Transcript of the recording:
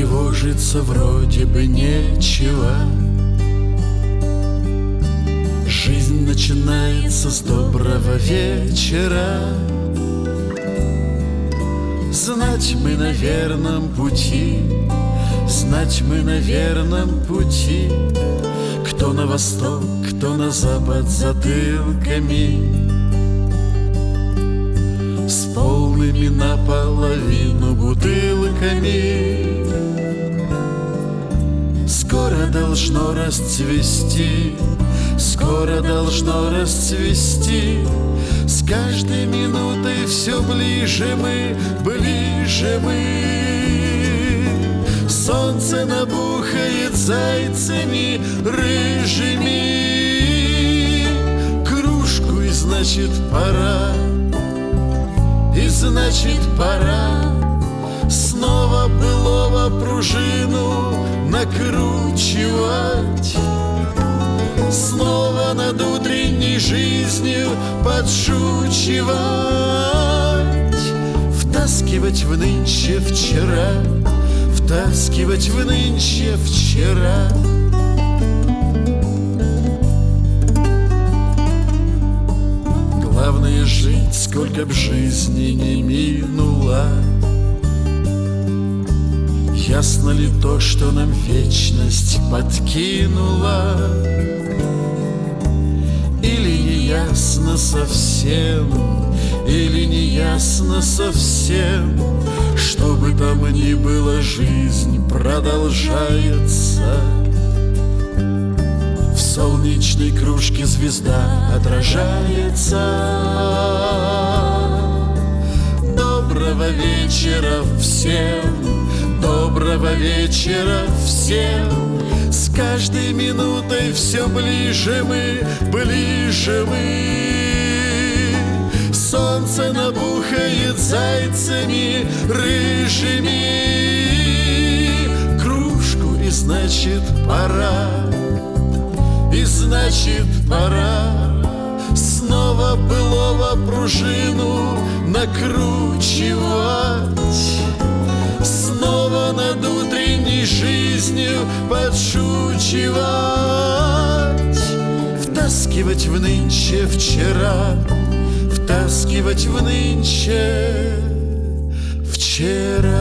тревожиться вроде бы нечего. Жизнь начинается с доброго вечера. Знать мы на верном пути, знать мы на верном пути. Кто на восток, кто на запад затылками, с полными наполовину бутылками. Скоро должно расцвести, скоро должно расцвести. С каждой минутой все ближе мы, ближе мы. Солнце набухает зайцами рыжими. Кружку, и значит пора, и значит пора снова былого пружину накручивать. Снова над утренней жизнью подшучивать. Втаскивать в нынче вчера, втаскивать в нынче вчера. Главное жить, сколько б жизни не минуло. Ясно ли то, что нам вечность подкинула? Или не ясно совсем, или не ясно совсем? Что бы там ни было, жизнь продолжается. В солнечной кружке звезда отражается. Доброго вечера всем, доброго вечера всем. С каждой минутой все ближе мы, ближе мы. Солнце набухает зайцами рыжими. Кружку, и значит пора, и значит пора снова былого пружину накручивать. Снова над утренней жизнью подшучивать. Втаскивать в нынче вчера, втаскивать в нынче вчера.